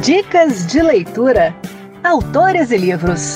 Dicas de leitura. Autores e livros.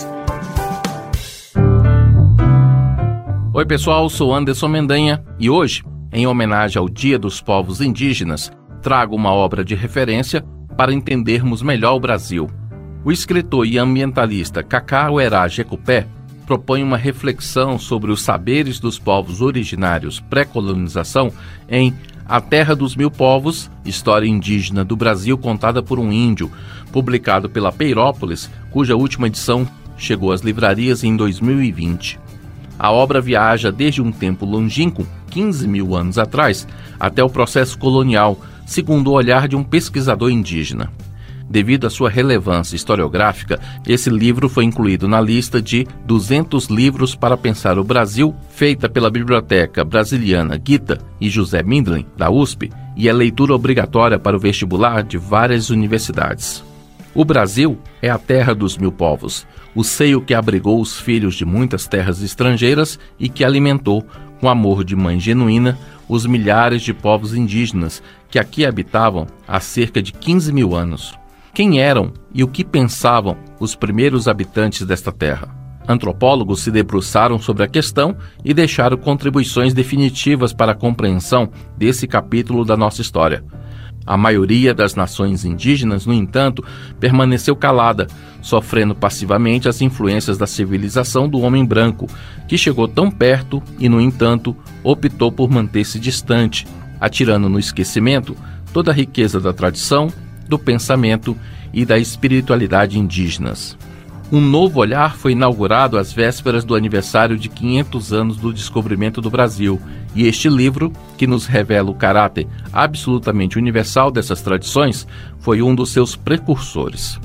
Oi pessoal, sou Anderson Mendanha e hoje, em homenagem ao Dia dos Povos Indígenas, trago uma obra de referência para entendermos melhor o Brasil. O escritor e ambientalista Cacauerá Jecupé propõe uma reflexão sobre os saberes dos povos originários pré-colonização em A Terra dos Mil Povos, História Indígena do Brasil contada por um índio, publicado pela Peirópolis, cuja última edição chegou às livrarias em 2020. A obra viaja desde um tempo longínquo, 15 mil anos atrás, até o processo colonial, segundo o olhar de um pesquisador indígena. Devido à sua relevância historiográfica, esse livro foi incluído na lista de 200 livros para pensar o Brasil, feita pela Biblioteca Brasiliana Gita e José Mindlin, da USP, e é leitura obrigatória para o vestibular de várias universidades. O Brasil é a terra dos mil povos, o seio que abrigou os filhos de muitas terras estrangeiras e que alimentou, com amor de mãe genuína, os milhares de povos indígenas que aqui habitavam há cerca de 15 mil anos. Quem eram e o que pensavam os primeiros habitantes desta terra? Antropólogos se debruçaram sobre a questão e deixaram contribuições definitivas para a compreensão desse capítulo da nossa história. A maioria das nações indígenas, no entanto, permaneceu calada, sofrendo passivamente as influências da civilização do homem branco, que chegou tão perto e, no entanto, optou por manter-se distante, atirando no esquecimento toda a riqueza da tradição, do pensamento e da espiritualidade indígenas. Um novo olhar foi inaugurado às vésperas do aniversário de 500 anos do descobrimento do Brasil, e este livro, que nos revela o caráter absolutamente universal dessas tradições, foi um dos seus precursores.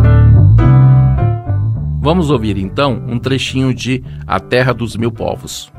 Vamos ouvir então um trechinho de A Terra dos Mil Povos.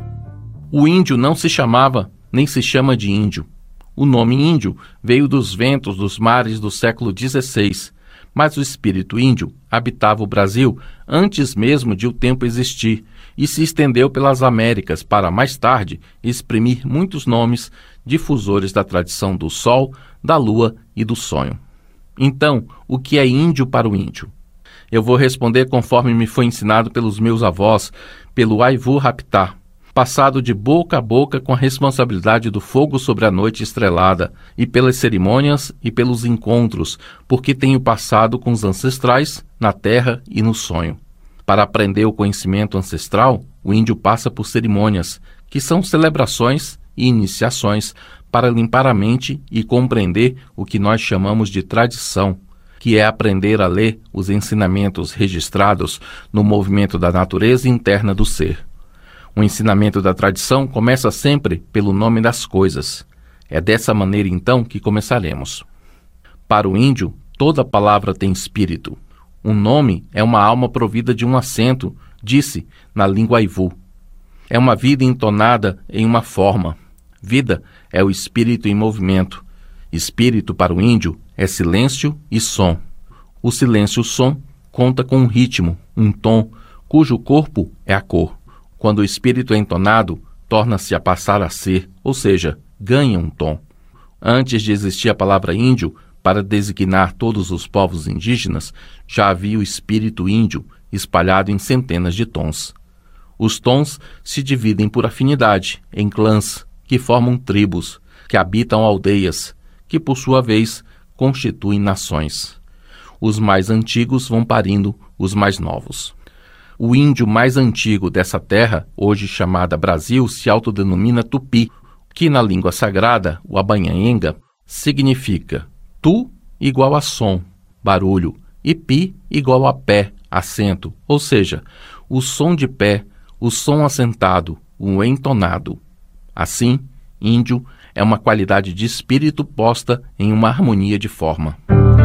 O índio não se chamava, nem se chama de índio. O nome índio veio dos ventos dos mares do século XVI, mas o espírito índio habitava o Brasil antes mesmo de o tempo existir e se estendeu pelas Américas para, mais tarde, exprimir muitos nomes difusores da tradição do sol, da lua e do sonho. Então, o que é índio para o índio? Eu vou responder conforme me foi ensinado pelos meus avós, pelo Aivu Raptá, passado de boca a boca com a responsabilidade do fogo sobre a noite estrelada, e pelas cerimônias e pelos encontros, porque tenho passado com os ancestrais, na terra e no sonho. Para aprender o conhecimento ancestral, o índio passa por cerimônias, que são celebrações e iniciações para limpar a mente e compreender o que nós chamamos de tradição, que é aprender a ler os ensinamentos registrados no movimento da natureza interna do ser. O ensinamento da tradição começa sempre pelo nome das coisas. É dessa maneira, então, que começaremos. Para o índio, toda palavra tem espírito. Um nome é uma alma provida de um acento, disse na língua Aivu. É uma vida entonada em uma forma. Vida é o espírito em movimento. Espírito, para o índio, é silêncio e som. O silêncio-som conta com um ritmo, um tom, cujo corpo é a cor. Quando o espírito é entonado, torna-se a passar a ser, ou seja, ganha um tom. Antes de existir a palavra índio, para designar todos os povos indígenas, já havia o espírito índio espalhado em centenas de tons. Os tons se dividem por afinidade, em clãs, que formam tribos, que habitam aldeias, que por sua vez constituem nações. Os mais antigos vão parindo os mais novos. O índio mais antigo dessa terra, hoje chamada Brasil, se autodenomina Tupi, que na língua sagrada, o Abanhaenga, significa tu igual a som, barulho, e pi igual a pé, acento, ou seja, o som de pé, o som assentado, o entonado. Assim, índio é uma qualidade de espírito posta em uma harmonia de forma.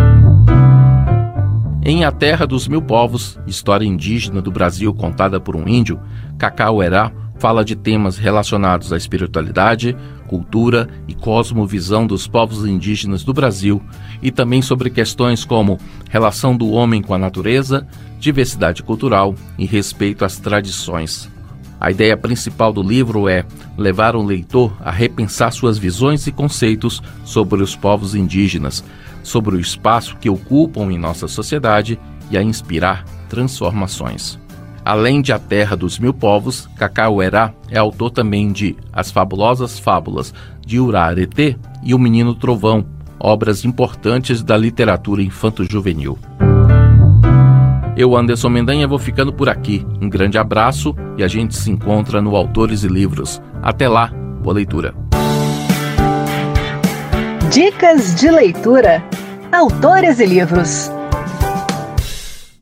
Em A Terra dos Mil Povos, História Indígena do Brasil contada por um índio, Cacauerá fala de temas relacionados à espiritualidade, cultura e cosmovisão dos povos indígenas do Brasil e também sobre questões como relação do homem com a natureza, diversidade cultural e respeito às tradições. A ideia principal do livro é levar o leitor a repensar suas visões e conceitos sobre os povos indígenas, sobre o espaço que ocupam em nossa sociedade e a inspirar transformações. Além de A Terra dos Mil Povos, Cacau Herá é autor também de As Fabulosas Fábulas de Uraretê e O Menino Trovão, obras importantes da literatura infanto-juvenil. Eu, Anderson Mendanha, vou ficando por aqui. Um grande abraço e a gente se encontra no Autores e Livros. Até lá, boa leitura. Dicas de leitura. Autores e Livros.